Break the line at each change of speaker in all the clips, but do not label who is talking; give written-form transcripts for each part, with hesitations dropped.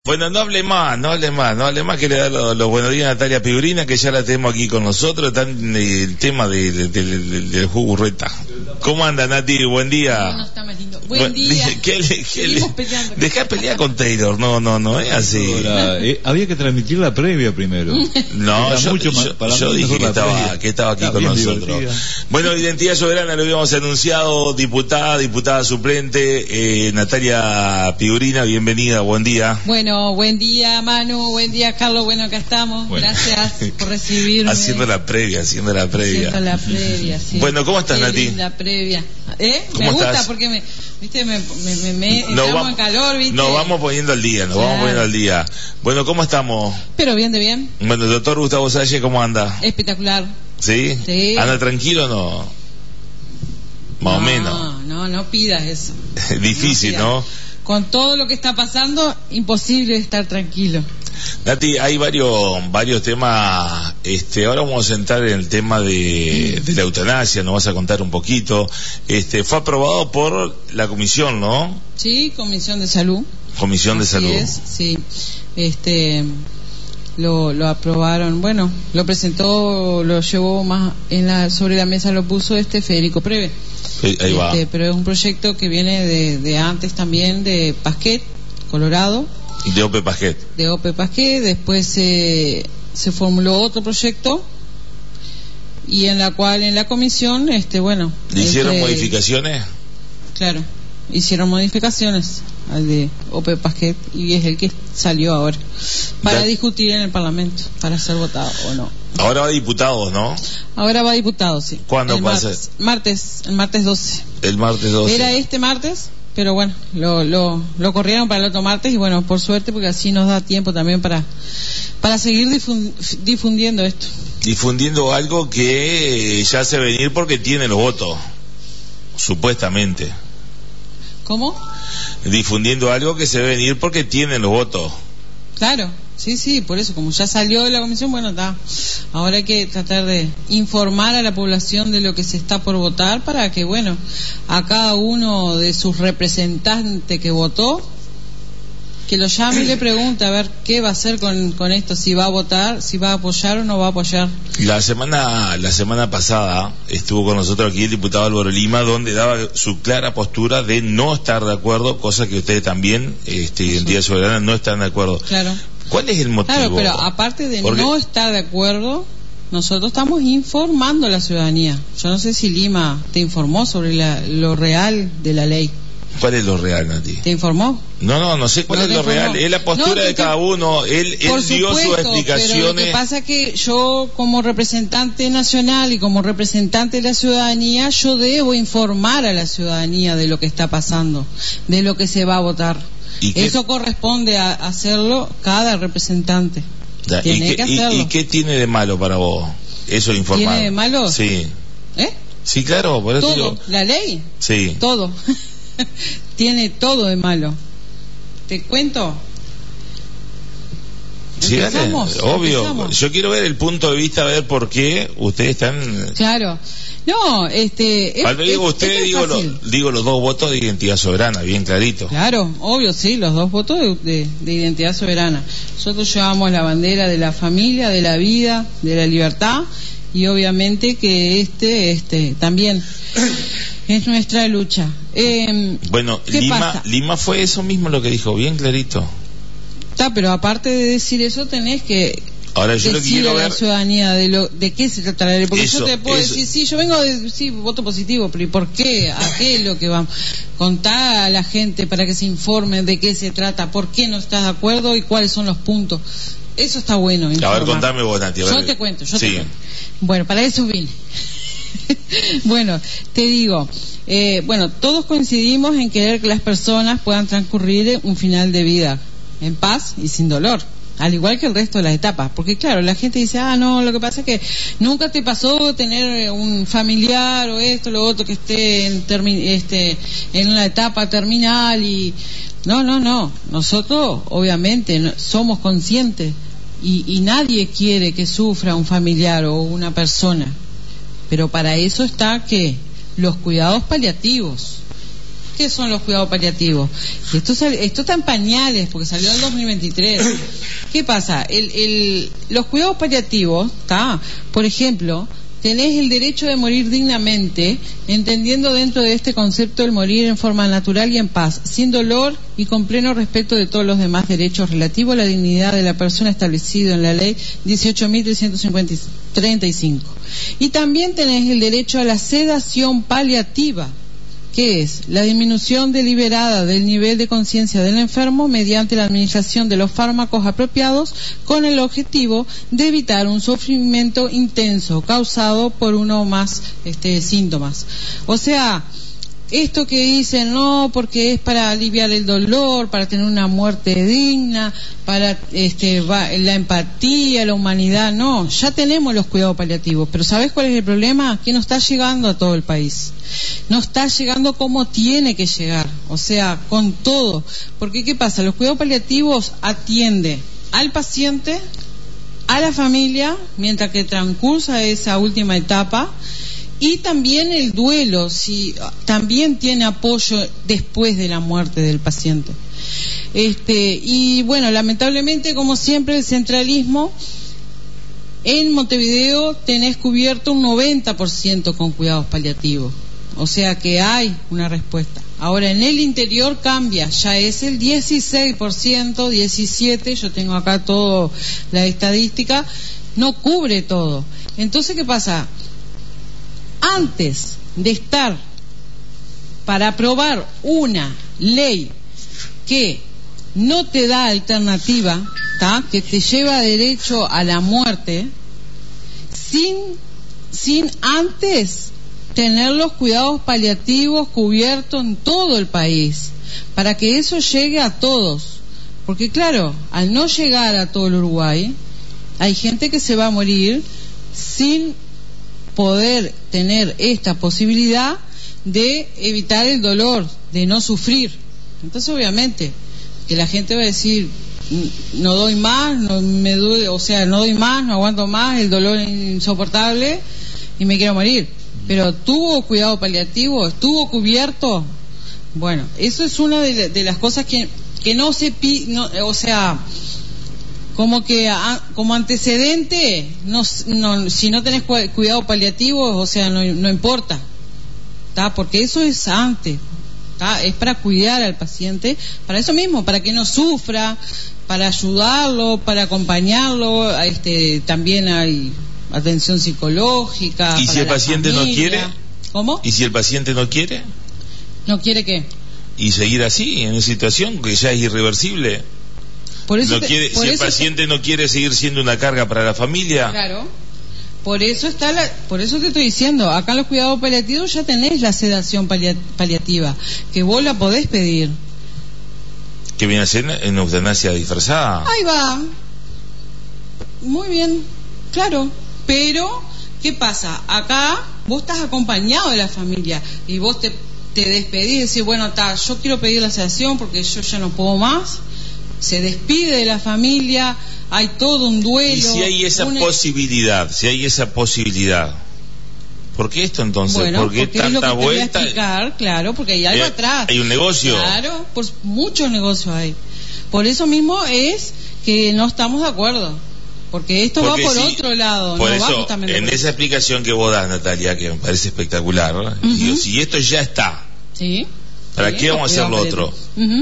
Bueno, no hable más, que le da los buenos días a Natalia Pigurina, que ya la tenemos aquí con nosotros, está en el tema del jugo reta. ¿Cómo anda, Nati? Buen día.
No, está más lindo. Buen día. Seguimos peleando.
Dejá pelear con Taylor, no es así.
Había que transmitir la previa primero.
No, yo dije que estaba aquí con nosotros. Divertida. Bueno, Identidad Soberana lo habíamos anunciado, diputada suplente, Natalia Pigurina, bienvenida, buen día.
Bueno, buen día Manu, buen día Carlos, bueno, acá estamos, bueno. Gracias por recibirme.
Haciendo la previa, sí. Bueno, ¿cómo estás, Nati?
La previa. Me gusta estás? Porque me estamos en calor, ¿viste?
Nos vamos poniendo al día, Bueno, ¿cómo estamos?
Pero bien, de bien.
Bueno, el doctor Gustavo Salle, ¿cómo anda?
Espectacular.
¿Sí?
Sí.
¿Anda tranquilo o no? Más o menos.
No pidas eso.
Difícil, ¿no?
Con todo lo que está pasando, imposible estar tranquilo.
Nati, hay varios temas. Ahora vamos a entrar en el tema de la eutanasia. Nos vas a contar un poquito. Fue aprobado por la comisión, ¿no? Sí,
Comisión de Salud.
Comisión de Salud.
Sí. Lo aprobaron. Bueno, lo presentó, lo llevó más sobre la mesa, lo puso Federico Preve.
Ahí va.
Pero es un proyecto que viene de antes también, de Pasquet, Colorado.
De Ope Pasquet.
Después se formuló otro proyecto y en la cual en la comisión, ¿Le
hicieron modificaciones?
Claro, hicieron modificaciones al de Ope Pasquet y es el que salió ahora para discutir en el Parlamento, para ser votado o no.
Ahora va a diputados, ¿no?
Ahora va a diputados, sí.
¿Cuándo pasa?
El martes 12.
El martes 12.
Era martes, pero bueno, lo corrieron para el otro martes y bueno, por suerte, porque así nos da tiempo también para seguir difundiendo esto.
Difundiendo algo que ya se venir porque tiene los votos, supuestamente.
¿Cómo?
Difundiendo algo que se debe venir porque tienen los votos.
Claro, sí, por eso, como ya salió de la comisión, bueno, está. Ahora hay que tratar de informar a la población de lo que se está por votar para que, bueno, a cada uno de sus representantes que votó, que lo llame y le pregunte a ver qué va a hacer con esto, si va a votar, si va a apoyar o no va a apoyar. La
semana pasada estuvo con nosotros aquí el diputado Álvaro Lima, donde daba su clara postura de no estar de acuerdo, cosa que ustedes también, Identidad Soberana, no están de acuerdo.
Claro.
¿Cuál es el motivo?
Claro, pero aparte de no estar de acuerdo, nosotros estamos informando a la ciudadanía. Yo no sé si Lima te informó sobre lo real de la ley.
¿Cuál es lo real, Nati?
¿Te informó?
No sé cuál es lo real. Es la postura de cada uno. Él dio sus explicaciones.
Pero lo que pasa es que yo, como representante nacional y como representante de la ciudadanía, yo debo informar a la ciudadanía de lo que está pasando, de lo que se va a votar. Eso corresponde a hacerlo cada representante. Tiene que hacerlo.
¿Y qué tiene de malo para vos eso informar?
¿Tiene de malo?
Sí. Sí, claro, por eso
todo.
digo.
¿La ley?
Sí.
Todo. Tiene todo de malo. ¿Te cuento?
Sí, obvio. Yo quiero ver el punto de vista, a ver por qué ustedes están.
Claro. No,
cuando digo ustedes, digo los dos votos de Identidad Soberana, bien clarito.
Claro, obvio, sí, los dos votos de Identidad Soberana. Nosotros llevamos la bandera de la familia, de la vida, de la libertad, y obviamente que también es nuestra lucha.
Bueno, Lima fue eso mismo lo que dijo, bien clarito.
Pero aparte de decir eso, tenés que
ahora yo
decirle a la ciudadanía de qué se trata la ley. Porque yo te puedo decir, sí, yo vengo de voto positivo, pero ¿y por qué? ¿A qué es lo que vamos? Contar a la gente para que se informen de qué se trata, por qué no estás de acuerdo y cuáles son los puntos. Eso está bueno.
Informar. A ver, contame vos, Nati.
Yo te cuento. Bueno, para eso vine. Bueno, te digo, todos coincidimos en querer que las personas puedan transcurrir un final de vida en paz y sin dolor, al igual que el resto de las etapas, porque claro, la gente dice, no, lo que pasa es que nunca te pasó tener un familiar o esto, lo otro, que esté en una etapa terminal y no, nosotros obviamente somos conscientes y nadie quiere que sufra un familiar o una persona, pero para eso está que los cuidados paliativos, ¿qué son los cuidados paliativos? Esto está en pañales porque salió en el 2023. ¿Qué pasa? Los cuidados paliativos, por ejemplo, tenés el derecho de morir dignamente, entendiendo dentro de este concepto el morir en forma natural y en paz, sin dolor y con pleno respeto de todos los demás derechos relativos a la dignidad de la persona establecido en la ley 18.335. Y también tenés el derecho a la sedación paliativa, que es la disminución deliberada del nivel de conciencia del enfermo mediante la administración de los fármacos apropiados con el objetivo de evitar un sufrimiento intenso causado por uno o más síntomas. O sea, esto que dicen, no, porque es para aliviar el dolor, para tener una muerte digna, para la empatía, la humanidad, no, ya tenemos los cuidados paliativos, pero ¿sabes cuál es el problema? Que no está llegando a todo el país. No está llegando como tiene que llegar, o sea, con todo. Porque ¿qué pasa? Los cuidados paliativos atienden al paciente, a la familia, mientras que transcursa esa última etapa, y también el duelo, si también tiene apoyo después de la muerte del paciente. Y bueno, lamentablemente, como siempre, el centralismo, en Montevideo tenés cubierto un 90% con cuidados paliativos. O sea que hay una respuesta. Ahora en el interior cambia, ya es el 16%, 17%, yo tengo acá toda la estadística, no cubre todo. Entonces, ¿qué pasa? Antes de estar para aprobar una ley que no te da alternativa, que te lleva derecho a la muerte, sin antes tener los cuidados paliativos cubiertos en todo el país, para que eso llegue a todos. Porque claro, al no llegar a todo el Uruguay, hay gente que se va a morir sin poder tener esta posibilidad de evitar el dolor, de no sufrir. Entonces obviamente que la gente va a decir, no doy más, no me duele, o sea, no doy más, no aguanto más, el dolor es insoportable y me quiero morir. Pero tuvo cuidado paliativo, estuvo cubierto. Bueno, eso es una de las cosas que no se o sea, como que como antecedente, si no tenés cuidado paliativo, o sea, no importa, porque eso es antes, es para cuidar al paciente, para eso mismo, para que no sufra, para ayudarlo, para acompañarlo, también hay atención psicológica.
¿Y si el paciente no quiere?
¿Cómo?
¿Y si el paciente no quiere?
¿No quiere qué?
Y seguir así, en una situación que ya es irreversible.
Por eso
si el paciente no quiere seguir siendo una carga para la familia.
Claro. Por eso te estoy diciendo, acá en los cuidados paliativos ya tenés la sedación paliativa, que vos la podés pedir.
Que viene a ser en eutanasia disfrazada.
Ahí va. Muy bien, claro. Pero, ¿qué pasa? Acá vos estás acompañado de la familia y vos te despedís y decís, bueno, yo quiero pedir la sedación porque yo ya no puedo más. Se despide de la familia, hay todo un duelo.
Y si hay esa posibilidad, ¿por qué esto entonces?
Bueno,
¿Por qué tanta
es lo que
vuelta?
Te voy a explicar, claro, porque hay algo atrás.
Hay un negocio.
Claro, muchos negocios hay. Por eso mismo es que no estamos de acuerdo. Porque esto va por otro lado.
Por
no
eso,
va justamente
en esa explicación que vos das, Natalia, que me parece espectacular, digo, si esto ya está, ¿para qué vamos a hacer lo otro?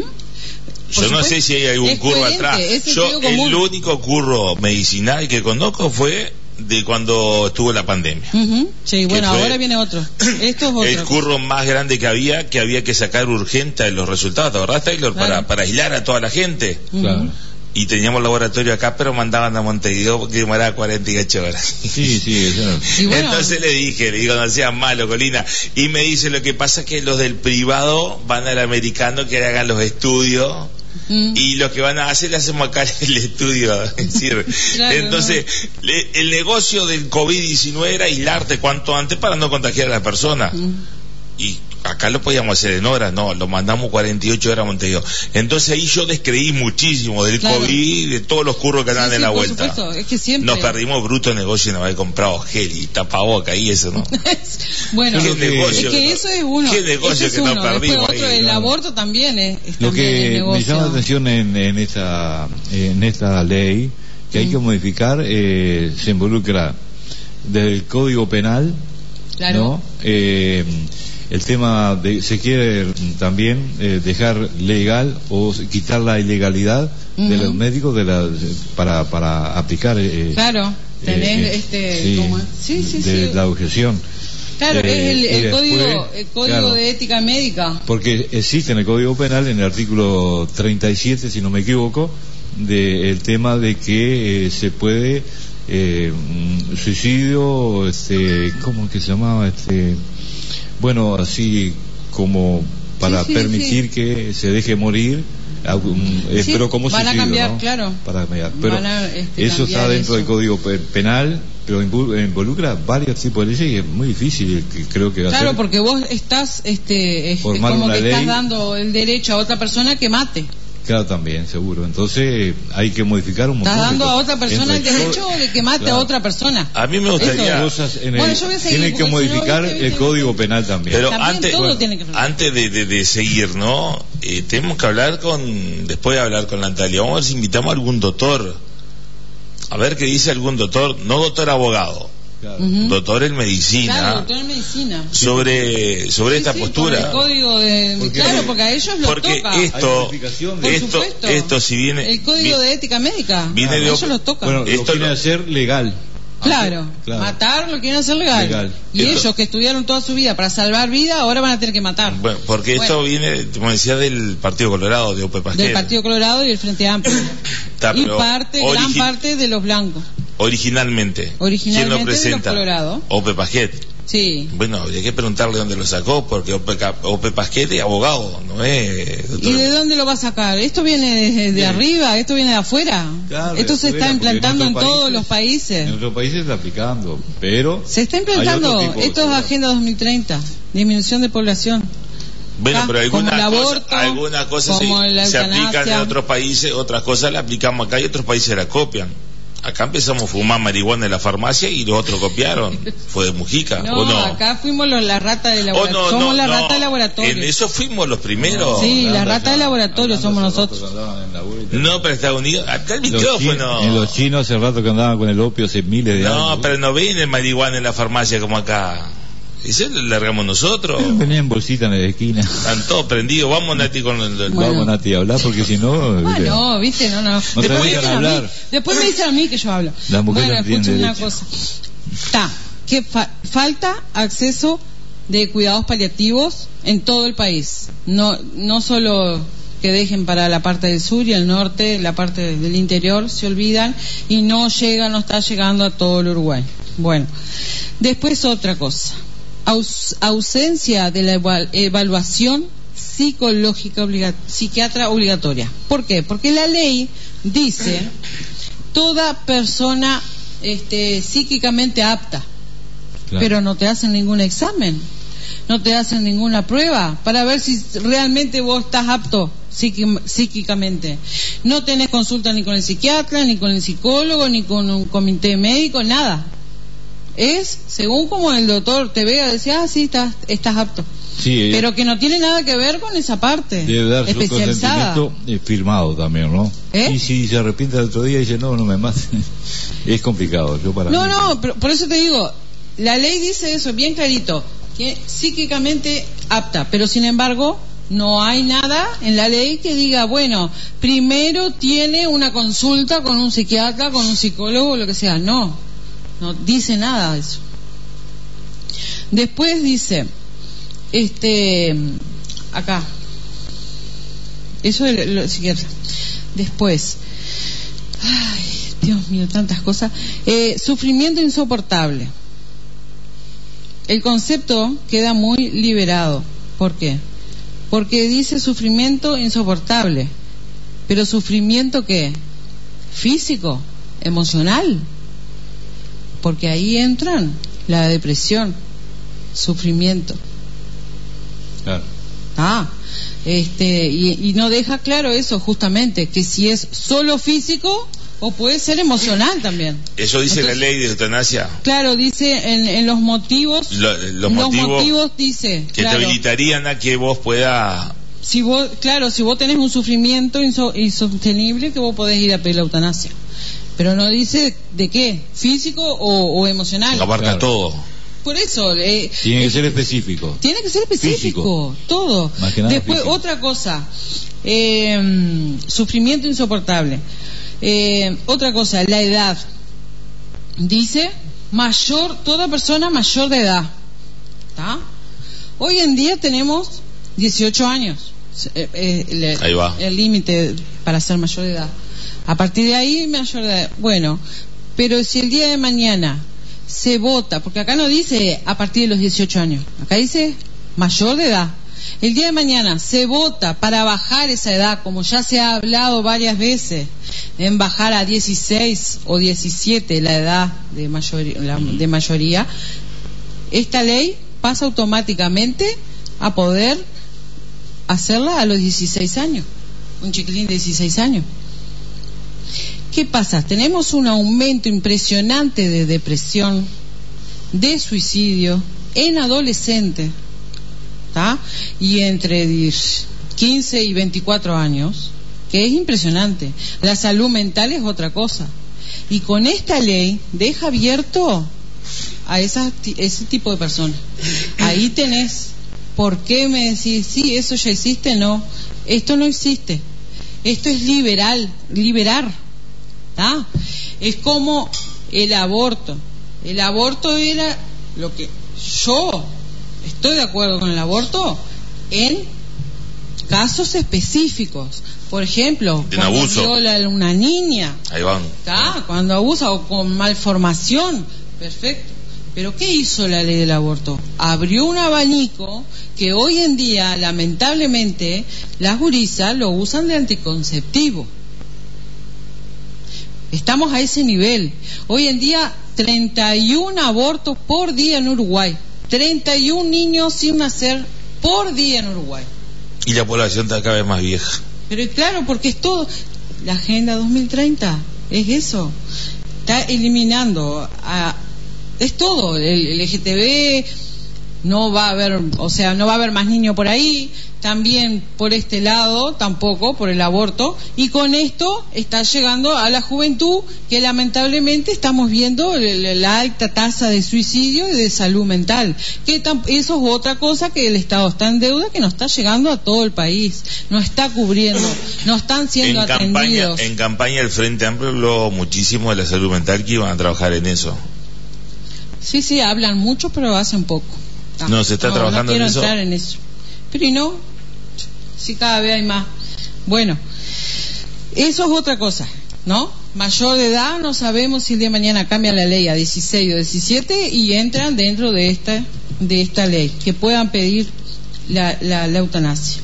Yo no sé si hay algún curro atrás. El único curro medicinal que conozco fue de cuando estuvo la pandemia.
Sí, bueno, ahora viene otro. Esto es otro.
El curro más grande que había que sacar urgente los resultados, ¿te acordás, Taylor? Claro. Para aislar a toda la gente.
Claro.
Y teníamos laboratorio acá, pero mandaban a Montevideo porque demoraba 48 horas.
Sí, eso.
Bueno,
entonces le digo, no seas malo, Colina. Y me dice, lo que pasa es que los del privado van al americano que hagan los estudios. Y lo que van a hacer, le hacemos acá el estudio. Es decir, claro, entonces, el negocio del COVID-19 era aislarte cuanto antes para no contagiar a la persona. Y acá lo podíamos hacer en horas, no, lo mandamos 48 horas a Montevideo. Entonces ahí yo descreí muchísimo del COVID, de todos los curros que andaban en la vuelta.
Es que siempre
nos perdimos bruto negocio en haber comprado gel y tapaboca y eso, ¿no?
Bueno,
negocio,
es que eso es uno.
¿Qué negocio que nos perdimos?
Después otro,
ahí,
el
¿no?
aborto también es
lo
también
que
negocio.
me llama la atención en esta ley que hay que modificar, se involucra desde el Código Penal,
claro,
¿no? El tema de se quiere también dejar legal o quitar la ilegalidad de los médicos para aplicar
claro, tenés
de la objeción.
Claro, es el código
claro,
de ética médica.
Porque existe en el Código Penal, en el artículo 37, si no me equivoco, el tema de que se puede suicidio, ¿cómo que se llamaba? Bueno, así como para permitir que se deje morir, pero como
van
suicidio,
a cambiar,
¿no?
claro.
Para cambiar. Pero eso está
cambiar
dentro
eso.
del Código Penal, pero involucra varios tipos de leyes y es muy difícil, creo que
Claro,
hacer.
porque vos estás
Formar
como
una
que
ley.
estás dando el derecho a otra persona que mate.
Claro, también, seguro. Entonces hay que modificar un montón.
Estás dando
de
a
cosas.
otra persona el derecho de que mate
claro,
a otra persona.
A mí me gustaría...
Cosas
Bueno, yo voy a seguir,
tiene que
porque
modificar
si no,
el Código Penal también.
Pero
También todo tiene que
antes de seguir, ¿no? Tenemos que hablar después de hablar con Natalia, vamos a ver si invitamos a algún doctor. A ver qué dice algún doctor, no doctor abogado.
Claro.
Doctor en medicina,
Claro, doctor en medicina.
sobre esta postura,
el código claro, porque a ellos los
porque
toca.
esto si viene
el código de ética médica
viene
a
de
ellos los toca.
Bueno,
Esto
lo quieren hacer legal.
Claro, matar lo quieren hacer legal. Y
esto,
ellos que estudiaron toda su vida para salvar vida, ahora van a tener que matar.
Bueno, porque esto viene, como decía, del Partido Colorado, de Ope Pasquel.
Del Partido Colorado y el Frente Amplio. Y gran parte de los blancos.
Originalmente. ¿Quién lo presenta?
De los Colorado.
Ope Pasquet.
Sí.
Bueno, habría que preguntarle dónde lo sacó, porque Ope Pasquet es abogado, ¿no es?
¿Y de dónde lo va a sacar? ¿Esto viene de arriba? ¿Esto viene de afuera?
Claro,
esto se está implantando en todos
países,
los países.
En otros países se está aplicando, pero...
Se está implantando. Esto es Agenda 2030. Disminución de población.
Bueno, pero algunas cosas se
eutanasia.
aplican en otros países, otras cosas las aplicamos acá y otros países la copian. Acá empezamos a fumar marihuana en la farmacia y los otros copiaron. Fue de Mujica,
no,
¿o no?
Acá fuimos la rata de laboratorio. Somos la rata de laboratorio.
En eso fuimos los primeros.
Sí, la rata de laboratorio somos nosotros.
No, pero Estados Unidos, acá el micrófono.
En los chinos hace rato que andaban con el opio hace miles de años.
No, pero no ven el marihuana en la farmacia como acá. Ese lo largamos nosotros.
Venía en bolsita en la esquina.
Están todos prendidos. Vamos, Nati, con el...
Vamos, Nati, a hablar porque si no...
no, viste, no. Después me dicen a mí que yo hablo.
Las mujeres no
escuchen
tienen
una
derecho.
cosa. Que falta acceso de cuidados paliativos en todo el país. No solo que dejen para la parte del sur y el norte, la parte del interior, se olvidan y no está llegando a todo el Uruguay. Bueno, después otra cosa. Ausencia de la evaluación psicológica psiquiatra obligatoria. ¿Por qué? Porque la ley dice toda persona psíquicamente apta, claro, pero no te hacen ningún examen, no te hacen ninguna prueba para ver si realmente vos estás apto psíquicamente. No tenés consulta ni con el psiquiatra, ni con el psicólogo, ni con un comité médico, nada. Es según como el doctor te vea, decía, sí, estás apto.
Sí,
pero que no tiene nada que ver con esa parte
debe dar
especializada.
Su consentimiento firmado también, ¿no? Y si se arrepiente el otro día y dice, no me mates, es complicado.
Pero por eso te digo, la ley dice eso bien clarito, que psíquicamente apta, pero sin embargo no hay nada en la ley que diga, bueno, primero tiene una consulta con un psiquiatra, con un psicólogo, lo que sea. No dice nada de eso. Después dice, acá, eso es lo psiquiatra. Después, ay, Dios mío, tantas cosas. Sufrimiento insoportable. El concepto queda muy liberado. ¿Por qué? Porque dice sufrimiento insoportable. Pero sufrimiento ¿qué? Físico, emocional. Porque ahí entran la depresión, sufrimiento. Y no deja claro eso, justamente, que si es solo físico o puede ser emocional también.
Eso dice la ley de eutanasia.
Claro, dice en los motivos.
Los motivos
dice
que te habilitarían a que vos puedas.
Si vos tenés un sufrimiento insostenible, que vos podés ir a pedir la eutanasia. Pero no dice de qué, físico o emocional.
Abarca todo.
Por eso.
Tiene que ser específico.
Tiene que ser específico, todo. Después, físico. Otra cosa, sufrimiento insoportable. Otra cosa, la edad. Dice toda persona mayor de edad. ¿Está? Hoy en día tenemos 18 años.
Ahí va.
El límite para ser mayor de edad. A partir de ahí, mayor de edad. Bueno, pero si el día de mañana se vota, porque acá no dice a partir de los 18 años, acá dice mayor de edad. El día de mañana se vota para bajar esa edad, como ya se ha hablado varias veces, en bajar a 16 o 17 la edad de mayoría, esta ley pasa automáticamente a poder hacerla a los 16 años, un chiquilín de 16 años. ¿Qué pasa? Tenemos un aumento impresionante de depresión, de suicidio en adolescentes, ¿tá? Y entre 15 y 24 años, que es impresionante. La salud mental es otra cosa. Y con esta ley deja abierto a ese tipo de personas. Ahí tenés. ¿Por qué me decís, sí, eso ya existe? No, esto no existe. Esto es liberar. ¿Tá? Es como el aborto. El aborto era lo que yo estoy de acuerdo con el aborto en casos específicos. Por ejemplo, cuando viola a una niña.
Ahí van.
¿Tá? Cuando abusa o con malformación. Perfecto. Pero ¿qué hizo la ley del aborto? Abrió un abanico que hoy en día, lamentablemente, las gurisas lo usan de anticonceptivo. Estamos a ese nivel. Hoy en día, 31 abortos por día en Uruguay. 31 niños sin nacer por día en Uruguay.
Y la población está cada vez más vieja.
Pero claro, porque es todo. La Agenda 2030 es eso. Está eliminando es todo. El LGTB no va a haber, no va a haber más niños por ahí. También por este lado, tampoco, por el aborto. Y con esto está llegando a la juventud, que lamentablemente estamos viendo la alta tasa de suicidio y de salud mental. Que eso es otra cosa, que el Estado está en deuda, que no está llegando a todo el país. No está cubriendo, no están siendo atendidos.
En campaña el Frente Amplio habló muchísimo de la salud mental, que iban a trabajar en eso.
Sí, hablan mucho, pero hacen poco.
No, se está trabajando en eso.
No quiero entrar en eso. Pero y no, si cada vez hay más. Bueno, eso es otra cosa, ¿no? Mayor de edad, no sabemos si el día de mañana cambia la ley a 16 o 17 y entran dentro de esta ley, que puedan pedir la eutanasia.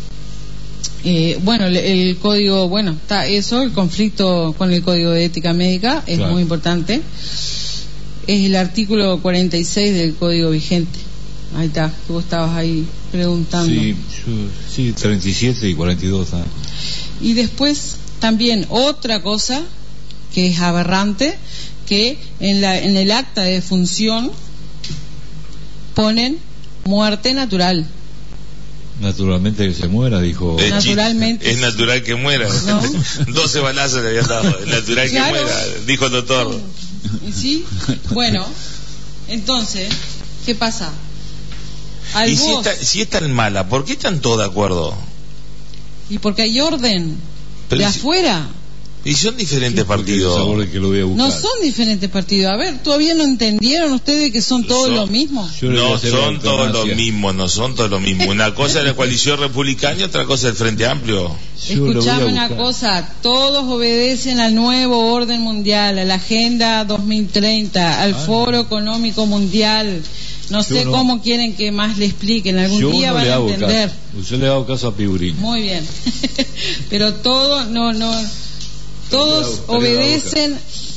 El código, está eso, el conflicto con el código de ética médica es muy importante. Es el artículo 46 del código vigente. Ahí está, que vos estabas ahí preguntando.
Sí, 37 y 42.
Y después también otra cosa que es aberrante, que en el acta de defunción ponen muerte natural.
Naturalmente que se muera, dijo.
Naturalmente.
Es natural que muera. ¿No? 12 balazos le habían dado. Es natural que muera, dijo el doctor.
Sí, bueno, entonces, ¿qué pasa?
Y si es tan mala, ¿por qué están todos de acuerdo?
Y porque hay orden de afuera.
Y son diferentes partidos.
No son diferentes partidos. A ver, ¿todavía no entendieron ustedes que son todos lo mismo?
No son todos lo mismo, no son todos lo mismo. Una cosa es la coalición republicana y otra cosa es el Frente Amplio.
Escuchame una cosa, todos obedecen al nuevo orden mundial, a la Agenda 2030, al Foro Económico Mundial. No sé cómo quieren que más le expliquen, algún día van a entender.
Yo le hago caso a Piurín.
Muy bien. Pero todos obedecen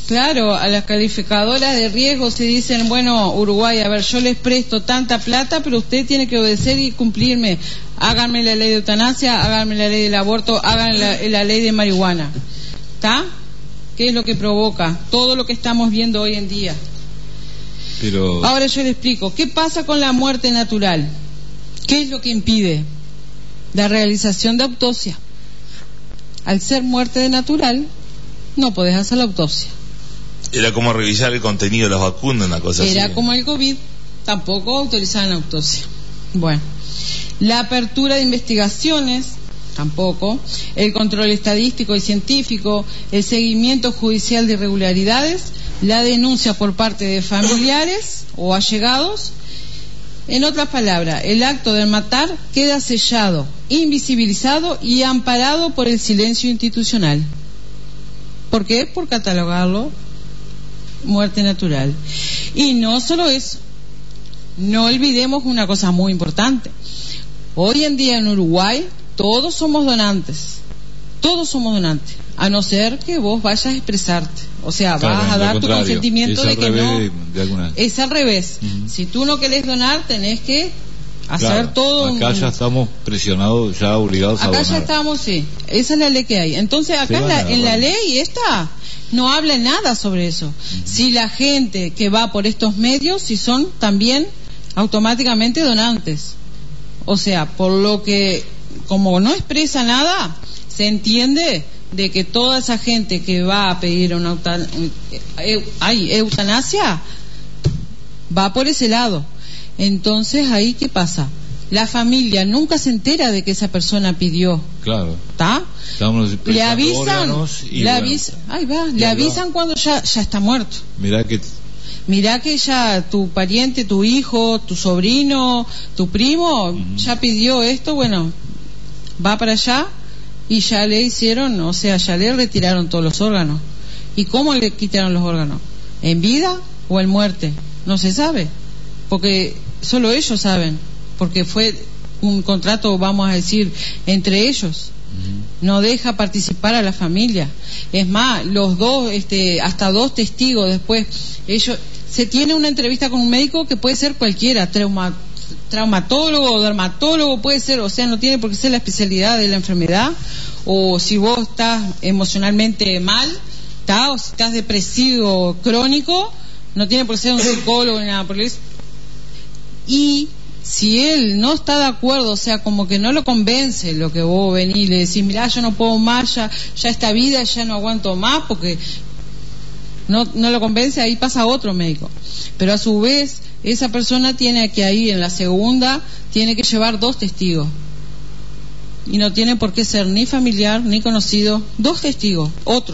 Claro, a las calificadoras de riesgo se dicen, bueno, Uruguay, a ver, yo les presto tanta plata, pero usted tiene que obedecer y cumplirme. Háganme la ley de eutanasia, háganme la ley del aborto, hagan la ley de marihuana. ¿Está? ¿Qué es lo que provoca? Todo lo que estamos viendo hoy en día.
Pero...
Ahora yo le explico, ¿qué pasa con la muerte natural? ¿Qué es lo que impide? La realización de autopsia. Al ser muerte natural, no podés hacer la autopsia.
Era como revisar el contenido de las vacunas, una cosa así.
Era como el COVID, tampoco autorizaban la autopsia. Bueno, la apertura de investigaciones, tampoco. El control estadístico y científico, el seguimiento judicial de irregularidades, la denuncia por parte de familiares o allegados. En otras palabras, el acto de matar queda sellado, invisibilizado y amparado por el silencio institucional. ¿Por qué? Por catalogarlo muerte natural. Y no solo eso, no olvidemos una cosa muy importante. Hoy en día en Uruguay todos somos donantes, a no ser que vos vayas a expresarte, o sea, claro, vas a dar tu consentimiento de que no, es al revés. Si tú no querés donar, tenés que hacer, claro, todo.
Acá ya estamos presionados, ya obligados a donar.
Acá ya estamos, sí, esa es la ley que hay. Entonces acá en la ley esta no habla nada sobre eso. Si la gente que va por estos medios, si son también automáticamente donantes, o sea, por lo que como no expresa nada, se entiende de que toda esa gente que va a pedir una eutanasia va por ese lado. Entonces ahí ¿qué pasa? La familia nunca se entera de que esa persona pidió.
Claro.
¿Está? Le avisan, le avisan cuando ya está muerto. Mirá que ya tu pariente, tu hijo, tu sobrino, tu primo ya pidió esto, bueno, va para allá y ya le hicieron, o sea, ya le retiraron todos los órganos. ¿Y cómo le quitaron los órganos? ¿En vida o en muerte? No se sabe, porque solo ellos saben, porque fue un contrato, vamos a decir, entre ellos. No deja participar a la familia. Es más, los dos, hasta dos testigos después, se tiene una entrevista con un médico que puede ser cualquiera, traumatólogo o dermatólogo, puede ser, o sea, no tiene por qué ser la especialidad de la enfermedad, o si vos estás emocionalmente mal, o si estás depresivo crónico, no tiene por qué ser un psicólogo ni nada por eso. Y si él no está de acuerdo, o sea, como que no lo convence lo que vos venís y le decís, mirá, yo no puedo más, ya esta vida ya no aguanto más, porque no lo convence, ahí pasa otro médico. Pero a su vez, esa persona tiene que ahí en la segunda, tiene que llevar dos testigos. Y no tiene por qué ser ni familiar ni conocido, dos testigos.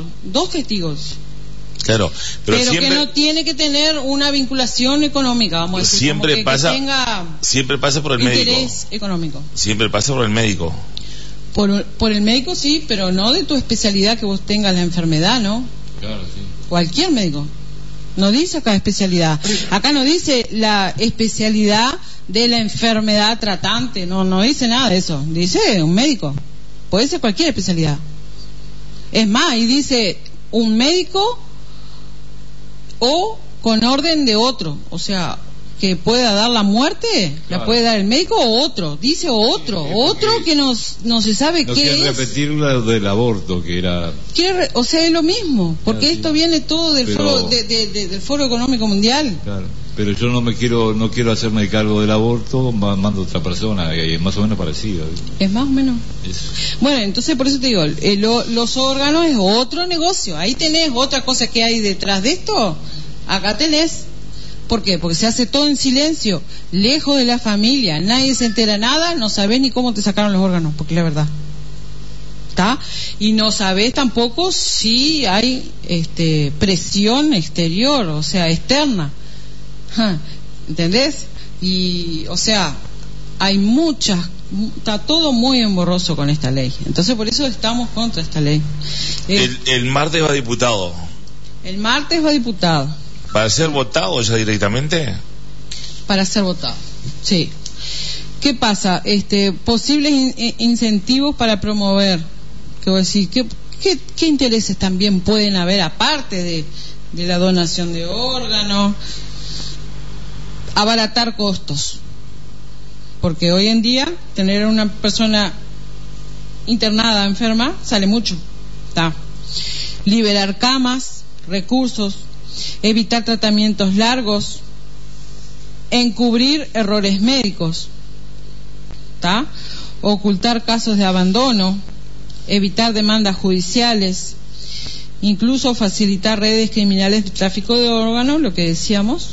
Claro, pero siempre,
que no tiene que tener una vinculación económica, vamos a decir.
Siempre pasa por el médico.
Interés económico.
Siempre pasa por el médico.
Por el médico sí, pero no de tu especialidad que vos tengas la enfermedad, ¿no?
Claro, sí.
Cualquier médico. No dice acá especialidad. Acá no dice la especialidad de la enfermedad tratante. No dice nada de eso. Dice un médico. Puede ser cualquier especialidad. Es más, y dice un médico o con orden de otro, o sea, que pueda dar la muerte, claro, la puede dar el médico o otro, dice otro que no se sabe qué es.
No repetir lo del aborto, que era...
o sea, es lo mismo, porque esto viene todo del Foro Económico Mundial.
Claro, pero yo no quiero hacerme cargo del aborto, mando a otra persona, y es más o menos parecido.
Es más o menos.
Eso.
Bueno, entonces por eso te digo, los órganos es otro negocio, ahí tenés otra cosa que hay detrás de esto, acá tenés. ¿Por qué? Porque se hace todo en silencio, lejos de la familia, nadie se entera nada, no sabés ni cómo te sacaron los órganos, porque es la verdad. ¿Está? Y no sabés tampoco si hay presión exterior, o sea, externa. ¿Entendés? Y, o sea, hay está todo muy emborroso con esta ley. Entonces, por eso estamos contra esta ley.
El martes va diputado.
El martes va diputado.
¿Para ser votado ya directamente?
Para ser votado, sí. ¿Qué pasa? Posibles incentivos para promover. ¿Qué voy a decir? ¿Qué intereses también pueden haber, aparte de la donación de órganos, abaratar costos, porque hoy en día tener a una persona internada, enferma, sale mucho. Liberar camas, recursos, evitar tratamientos largos, encubrir errores médicos, ocultar casos de abandono, evitar demandas judiciales, incluso facilitar redes criminales de tráfico de órganos, lo que decíamos.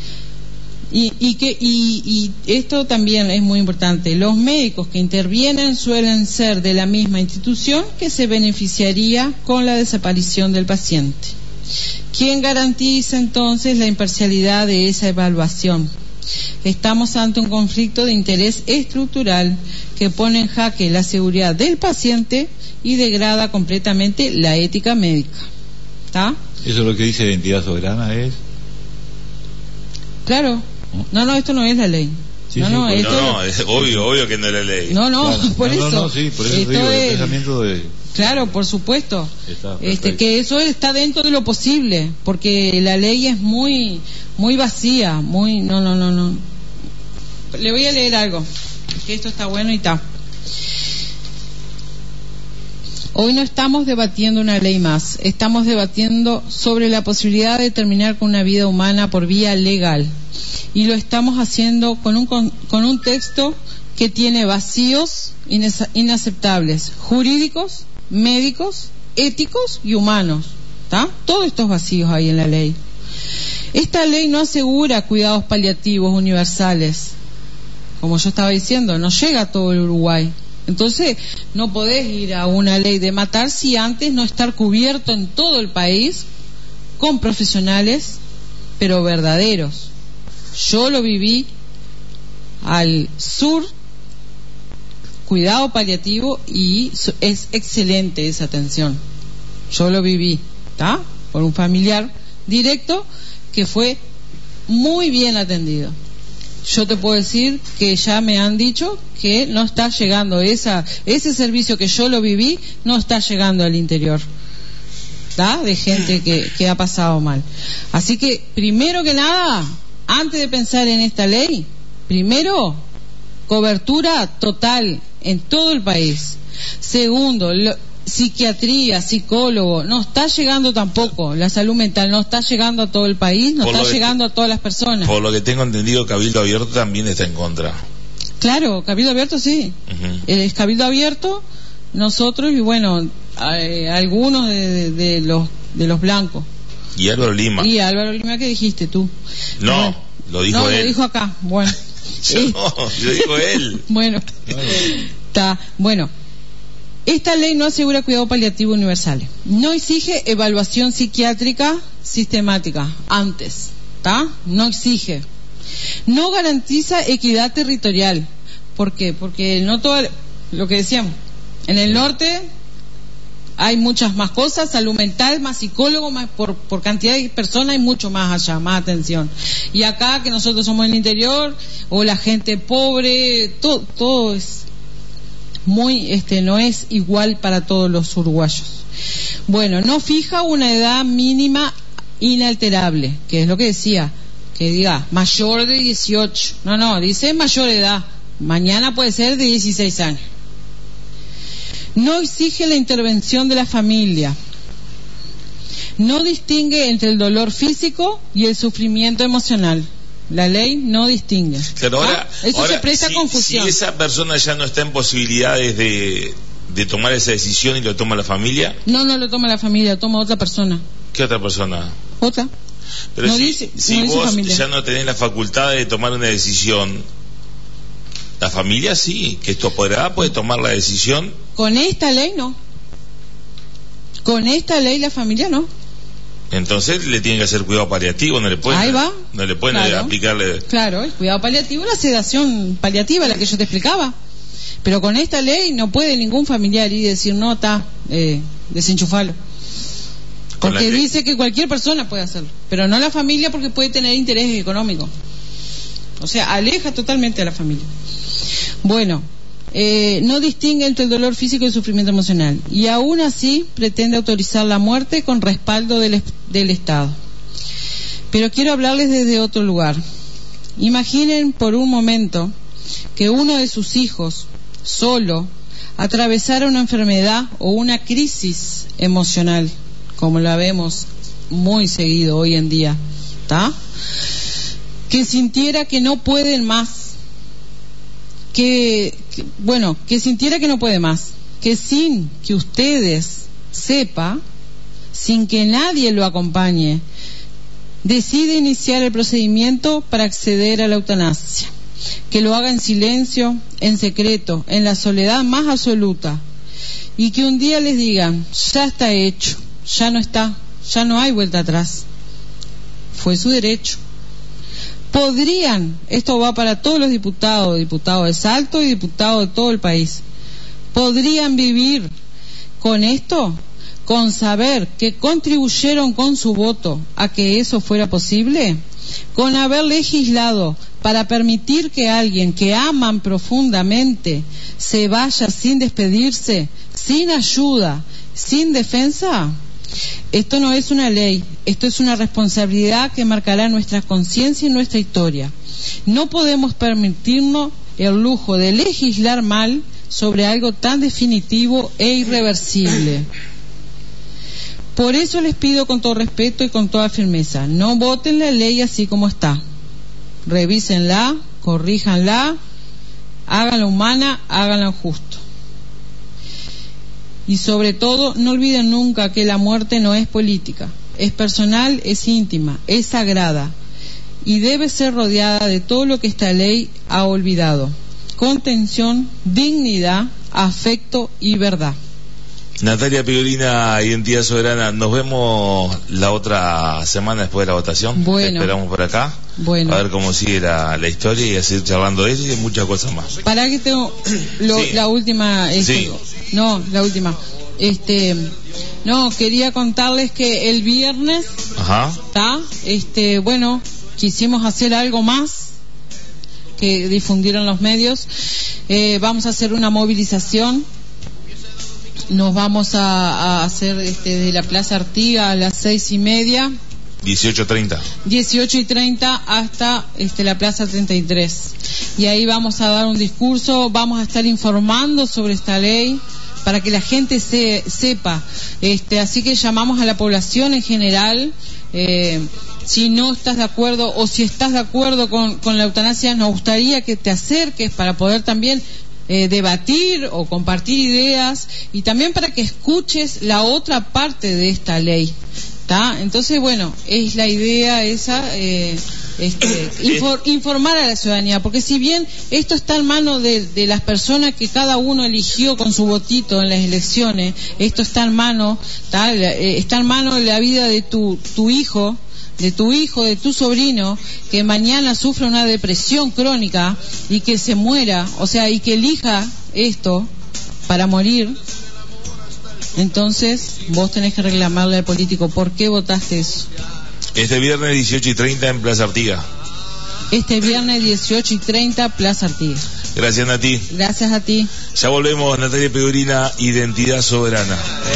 Y esto también es muy importante. Los médicos que intervienen suelen ser de la misma institución que se beneficiaría con la desaparición del paciente. ¿Quién garantiza entonces la imparcialidad de esa evaluación? Estamos ante un conflicto de interés estructural que pone en jaque la seguridad del paciente y degrada completamente la ética médica. ¿Está?
¿Eso es lo que dice Identidad Soberana? ¿Es?
Claro. No, esto no es la ley.
Sí, no, es obvio que no es la ley.
No, claro. por eso
digo, el pensamiento de...
Claro, por supuesto. Que eso está dentro de lo posible, porque la ley es muy vacía, muy... No. Le voy a leer algo, que esto está bueno y está. Hoy no estamos debatiendo una ley más, estamos debatiendo sobre la posibilidad de terminar con una vida humana por vía legal. Y lo estamos haciendo con un texto que tiene vacíos inaceptables, jurídicos, médicos, éticos y humanos. Todos estos vacíos hay en la ley. Esta ley no asegura cuidados paliativos universales. Como yo estaba diciendo, no llega a todo el Uruguay. Entonces, no podés ir a una ley de matar si antes no estar cubierto en todo el país con profesionales, pero verdaderos. Yo lo viví al sur, cuidado paliativo, y es excelente esa atención. Yo lo viví, por un familiar directo que fue muy bien atendido. Yo te puedo decir que ya me han dicho que no está llegando ese servicio que yo lo viví, no está llegando al interior, de gente que ha pasado mal. Así que, primero que nada, antes de pensar en esta ley, primero, cobertura total en todo el país. Segundo, psiquiatría, psicólogo, no está llegando tampoco. La salud mental no está llegando a todo el país, no está llegando a todas las personas.
Por lo que tengo entendido, Cabildo Abierto también está en contra.
Claro, Cabildo Abierto sí. Es Cabildo Abierto, nosotros y bueno, algunos de los blancos.
Y Álvaro Lima.
¿Qué dijiste tú?
No, lo dijo él.
Lo dijo acá. Bueno.
Lo dijo él.
Bueno. Está. Bueno. Esta ley no asegura cuidado paliativo universal. No exige evaluación psiquiátrica sistemática antes. No exige. No garantiza equidad territorial. ¿Por qué? Porque no todo lo que decíamos. En el norte hay muchas más cosas, salud mental, más psicólogo, más por cantidad de personas hay mucho más allá, más atención. Y acá que nosotros somos en el interior, o la gente pobre, todo es muy, no es igual para todos los uruguayos. Bueno, no fija una edad mínima inalterable, que es lo que decía, que diga mayor de 18. No, dice mayor edad. Mañana puede ser de 16 años. No exige la intervención de la familia. No distingue entre el dolor físico y el sufrimiento emocional. La ley no distingue.
Pero ahora
se presta confusión.
Si esa persona ya no está en posibilidades de tomar esa decisión y lo toma la familia.
No lo toma la familia, lo toma otra persona.
¿Qué otra persona?
Otra.
Pero no si vos familia. Ya no tenés la facultad de tomar una decisión, la familia sí, que tu apoderada puede tomar la decisión.
Con esta ley no. Con esta ley la familia no.
Entonces le tienen que hacer cuidado paliativo, no le pueden,
ahí va.
No le pueden aplicarle.
Claro, el cuidado paliativo, la sedación paliativa, la que yo te explicaba. Pero con esta ley no puede ningún familiar ir y decir no, desenchufalo. Porque dice que cualquier persona puede hacerlo, pero no la familia porque puede tener interés económico. O sea, aleja totalmente a la familia. Bueno, no distingue entre el dolor físico y el sufrimiento emocional. Y aún así pretende autorizar la muerte con respaldo del Estado. Pero quiero hablarles desde otro lugar. Imaginen por un momento que uno de sus hijos, solo, atravesara una enfermedad o una crisis emocional, como la vemos muy seguido hoy en día, ¿está? Que sintiera que no pueden más, que sintiera que no puede más, que sin que ustedes sepa, sin que nadie lo acompañe, decide iniciar el procedimiento para acceder a la eutanasia, que lo haga en silencio, en secreto, en la soledad más absoluta, y que un día les digan, ya está hecho, ya no hay vuelta atrás, fue su derecho. Podrían, esto va para todos los diputados de Salto y diputados de todo el país, podrían vivir con esto, con saber que contribuyeron con su voto a que eso fuera posible, con haber legislado para permitir que alguien que aman profundamente se vaya sin despedirse, sin ayuda, sin defensa. Esto no es una ley, esto es una responsabilidad que marcará nuestra conciencia y nuestra historia. No podemos permitirnos el lujo de legislar mal sobre algo tan definitivo e irreversible. Por eso les pido con todo respeto y con toda firmeza, no voten la ley así como está. Revísenla, corríjanla, háganla humana, háganla justo. Y sobre todo, no olviden nunca que la muerte no es política, es personal, es íntima, es sagrada y debe ser rodeada de todo lo que esta ley ha olvidado: contención, dignidad, afecto y verdad.
Natalia Pigorina, Identidad Soberana, nos vemos la otra semana después de la votación.
Bueno.
Te esperamos por acá.
Bueno.
A ver cómo sigue la historia y a seguir charlando de eso y de muchas cosas más.
Para que tengo
sí.
La última.
Sí.
No, la última. No, quería contarles que el viernes.
Ajá.
Bueno, quisimos hacer algo más que difundieron los medios. Vamos a hacer una movilización. Nos vamos a hacer desde la Plaza Artigas a las 6:30. 18:30 hasta la Plaza 33. Y ahí vamos a dar un discurso, vamos a estar informando sobre esta ley para que la gente sepa. Así que llamamos a la población en general. Si no estás de acuerdo o si estás de acuerdo con la eutanasia, nos gustaría que te acerques para poder también debatir o compartir ideas y también para que escuches la otra parte de esta ley. ¿Tá? Entonces, bueno, es la idea esa, informar a la ciudadanía, porque si bien esto está en manos de las personas que cada uno eligió con su votito en las elecciones, esto está en manos, está en manos de la vida de tu hijo, de tu sobrino, que mañana sufre una depresión crónica y que se muera, o sea, y que elija esto para morir. Entonces vos tenés que reclamarle al político por qué votaste eso.
Este viernes 18:30 en Plaza Artigas.
Este viernes 18:30 Plaza Artigas.
Gracias, Nati.
Gracias a ti.
Ya volvemos. Natalia Pigorina, Identidad Soberana.